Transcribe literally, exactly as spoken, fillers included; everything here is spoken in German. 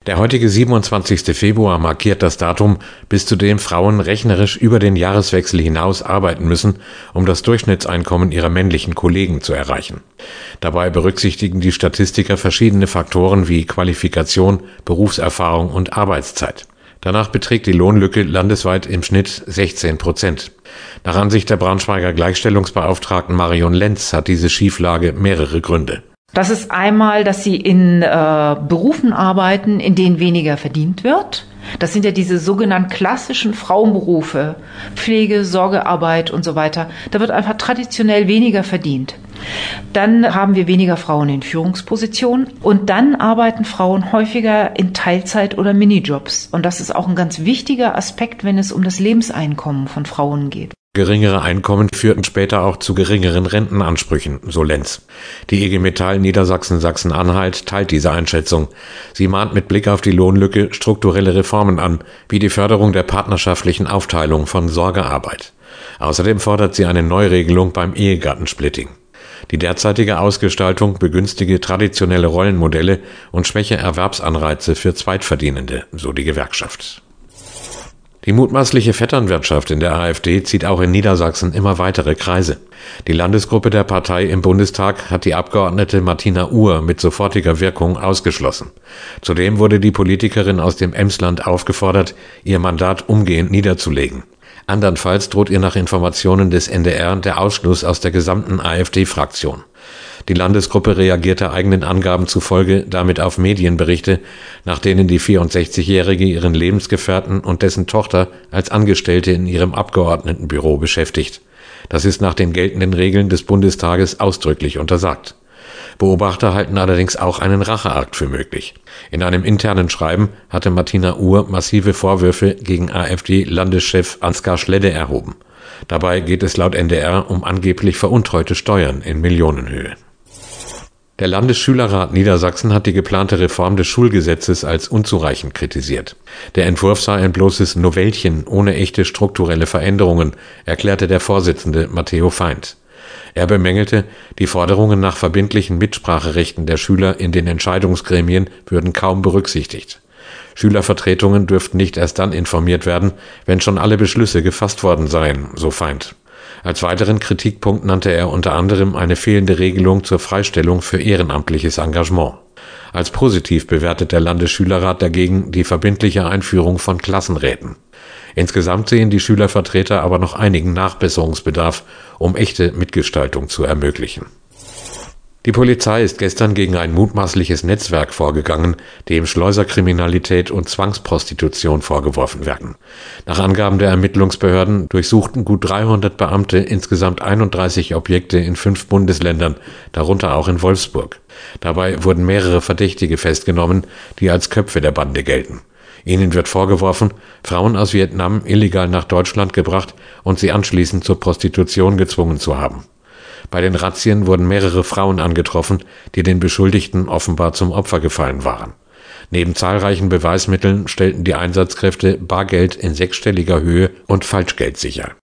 Der heutige siebenundzwanzigste Februar markiert das Datum, bis zu dem Frauen rechnerisch über den Jahreswechsel hinaus arbeiten müssen, um das Durchschnittseinkommen ihrer männlichen Kollegen zu erreichen. Dabei berücksichtigen die Statistiker verschiedene Faktoren wie Qualifikation, Berufserfahrung und Arbeitszeit. Danach beträgt die Lohnlücke landesweit im Schnitt sechzehn Prozent. Nach Ansicht der Braunschweiger Gleichstellungsbeauftragten Marion Lenz hat diese Schieflage mehrere Gründe. Das ist einmal, dass sie in äh, Berufen arbeiten, in denen weniger verdient wird. Das sind ja diese sogenannten klassischen Frauenberufe, Pflege, Sorgearbeit und so weiter. Da wird einfach traditionell weniger verdient. Dann haben wir weniger Frauen in Führungspositionen und dann arbeiten Frauen häufiger in Teilzeit- oder Minijobs. Und das ist auch ein ganz wichtiger Aspekt, wenn es um das Lebenseinkommen von Frauen geht. Geringere Einkommen führten später auch zu geringeren Rentenansprüchen, so Lenz. Die I G Metall Niedersachsen Sachsen-Anhalt teilt diese Einschätzung. Sie mahnt mit Blick auf die Lohnlücke strukturelle Reformen an, wie die Förderung der partnerschaftlichen Aufteilung von Sorgearbeit. Außerdem fordert sie eine Neuregelung beim Ehegattensplitting. Die derzeitige Ausgestaltung begünstige traditionelle Rollenmodelle und schwäche Erwerbsanreize für Zweitverdienende, so die Gewerkschaft. Die mutmaßliche Vetternwirtschaft in der AfD zieht auch in Niedersachsen immer weitere Kreise. Die Landesgruppe der Partei im Bundestag hat die Abgeordnete Martina Uhr mit sofortiger Wirkung ausgeschlossen. Zudem wurde die Politikerin aus dem Emsland aufgefordert, ihr Mandat umgehend niederzulegen. Andernfalls droht ihr nach Informationen des N D R der Ausschluss aus der gesamten AfD-Fraktion. Die Landesgruppe reagierte eigenen Angaben zufolge damit auf Medienberichte, nach denen die vierundsechzigjährige ihren Lebensgefährten und dessen Tochter als Angestellte in ihrem Abgeordnetenbüro beschäftigt. Das ist nach den geltenden Regeln des Bundestages ausdrücklich untersagt. Beobachter halten allerdings auch einen Racheakt für möglich. In einem internen Schreiben hatte Martina Uhr massive Vorwürfe gegen AfD-Landeschef Ansgar Schledde erhoben. Dabei geht es laut N D R um angeblich veruntreute Steuern in Millionenhöhe. Der Landesschülerrat Niedersachsen hat die geplante Reform des Schulgesetzes als unzureichend kritisiert. Der Entwurf sei ein bloßes Novellchen ohne echte strukturelle Veränderungen, erklärte der Vorsitzende Matteo Feind. Er bemängelte, die Forderungen nach verbindlichen Mitspracherechten der Schüler in den Entscheidungsgremien würden kaum berücksichtigt. Schülervertretungen dürften nicht erst dann informiert werden, wenn schon alle Beschlüsse gefasst worden seien, so Feind. Als weiteren Kritikpunkt nannte er unter anderem eine fehlende Regelung zur Freistellung für ehrenamtliches Engagement. Als positiv bewertet der Landesschülerrat dagegen die verbindliche Einführung von Klassenräten. Insgesamt sehen die Schülervertreter aber noch einigen Nachbesserungsbedarf, um echte Mitgestaltung zu ermöglichen. Die Polizei ist gestern gegen ein mutmaßliches Netzwerk vorgegangen, dem Schleuserkriminalität und Zwangsprostitution vorgeworfen werden. Nach Angaben der Ermittlungsbehörden durchsuchten gut dreihundert Beamte insgesamt einunddreißig Objekte in fünf Bundesländern, darunter auch in Wolfsburg. Dabei wurden mehrere Verdächtige festgenommen, die als Köpfe der Bande gelten. Ihnen wird vorgeworfen, Frauen aus Vietnam illegal nach Deutschland gebracht und sie anschließend zur Prostitution gezwungen zu haben. Bei den Razzien wurden mehrere Frauen angetroffen, die den Beschuldigten offenbar zum Opfer gefallen waren. Neben zahlreichen Beweismitteln stellten die Einsatzkräfte Bargeld in sechsstelliger Höhe und Falschgeld sicher.